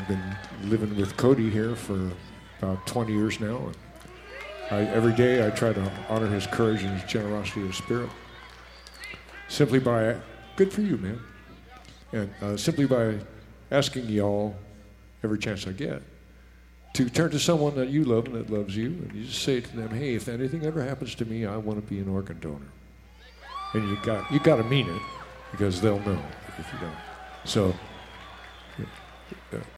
I've been living with Cody here for about 20 years now. And every day I try to honor his courage and his generosity of spirit. Simply by, good for you, man. And simply by asking y'all every chance I get to turn to someone that you love and that loves you, and you just say to them, hey, if anything ever happens to me, I want to be an organ donor. And you got to mean it, because they'll know if you don't. So